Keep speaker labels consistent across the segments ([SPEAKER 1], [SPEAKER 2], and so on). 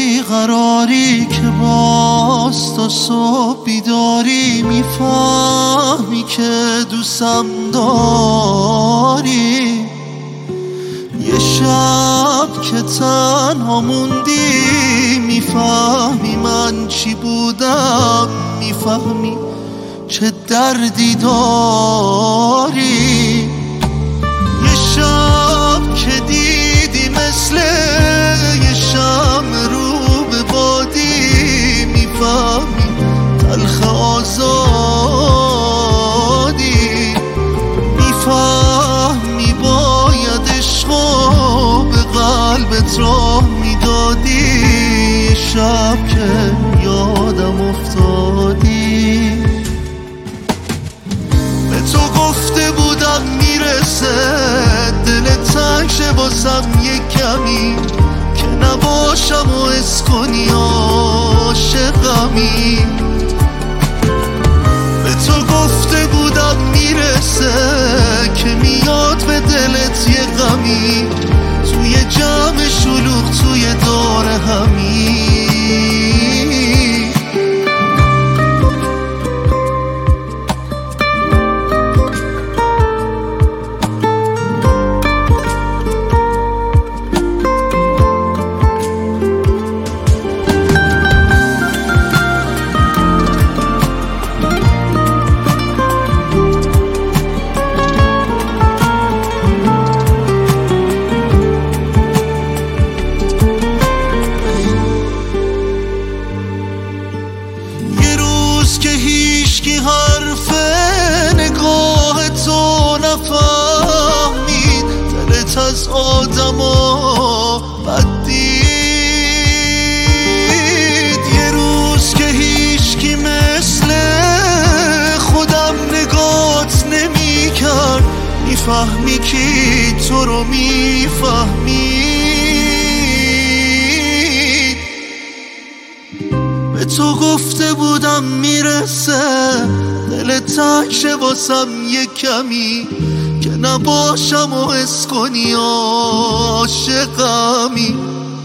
[SPEAKER 1] بیقراری که باز تا صبح بیداری، میفهمی که دوستم داری. یه شب که تنها موندی میفهمی من چی بودم، میفهمی چه دردی داری. یه شب که دیدی مثل یه شمع رو به بادی، میفهمی تلخ آزادی. میفهمی باید عشقو به قلبت راه میدادی. یه شب که یادم افتادی، به تو گفته بودم میرسه دلت تنگ شه واسم یه کمی، که نباشم و حس کنی عاشقمی. به تو گفته بودم میرسه که میاد به دلت یه غمی، توی جمع شلوغ توی دور همی. که هیچکی حرف نگاه تو نفهمید، دلت از آدما بد دید. یه روز که هیچکی مثل خودم نگات نمی کرد، میفهمی کی تو رو میفهمید. به تو گفته بودم میرسه دلت تنگ شه واسم یه کمی، که نباشم و حس کنی عاشقمی.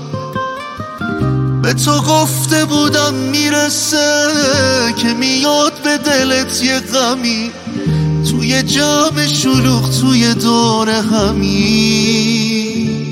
[SPEAKER 1] به تو گفته بودم میرسه که میاد به دلت یه غمی، توی جمع شلوغ توی دور همی.